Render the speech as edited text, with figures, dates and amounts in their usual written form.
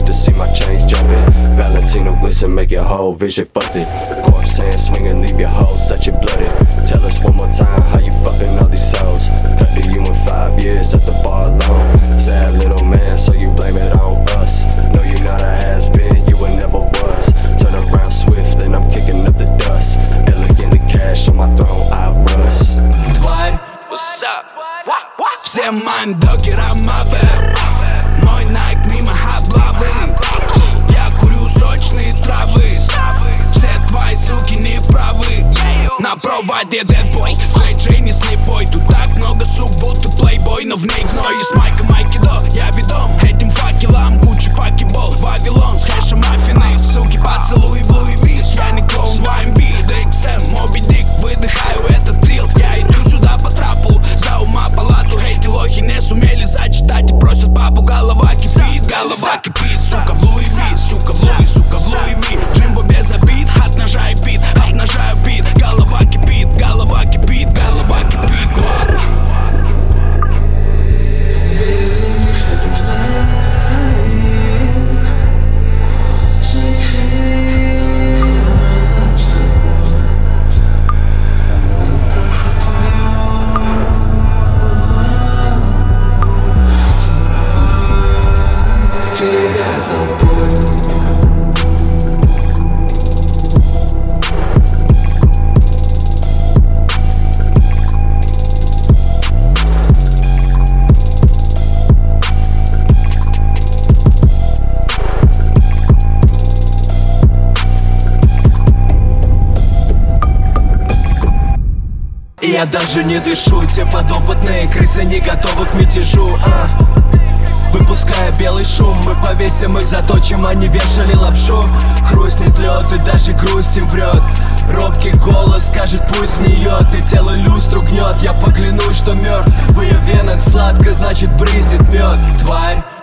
to see my chains jumping. Valentino glisten, make your whole vision fuzzy. Corpse hand swinging, leave your whole section blooded. Tell us one more time how you fucking all these souls. Cut to you in 5 years at the bar alone. Sad little man, so you blame it on us. No, you're not a has-been, you were never was. Turn around swift and I'm kicking up the dust. Elegant the cash on my throne, I rust. Тварь, what's up? Всем моим докерам мавер. Мой найк мимо облавы. Я курю сочные травы. Все твои суки неправы. На проводе дедбой, Джей не слепой. Тут так много сук, будто плейбой, но в ней гной. С майка майкидо, я ведом этим факелом. Гуччи факебол, Вавилон с хэшем афины. Суки поцелуй в Луи Ви. Я не клоун в R&B, DXM, Моби Дик. Выдыхаю этот трил, я иду сюда по трапу. За ума палату, эти лохи не сумели зачитать и просят папу. Голова кипит, голова кипит. Сука в Луи Ви, сука в Луи, сука в Луи Ви. Джимбо без обид, от ножа и бит, обнажаю бит. Голова кипит, голова кипит, голова кипит. Я даже не дышу, те подопытные крысы не готовы к мятежу. Выпуская белый шум, мы повесим их, заточим, они вешали лапшу. Хрустнет лед и даже грусть им врет. Робкий голос скажет, пусть гниет, и тело люстру гнет. Я поклянусь, что мертв, в ее венах сладко, значит брызнет мед. Тварь,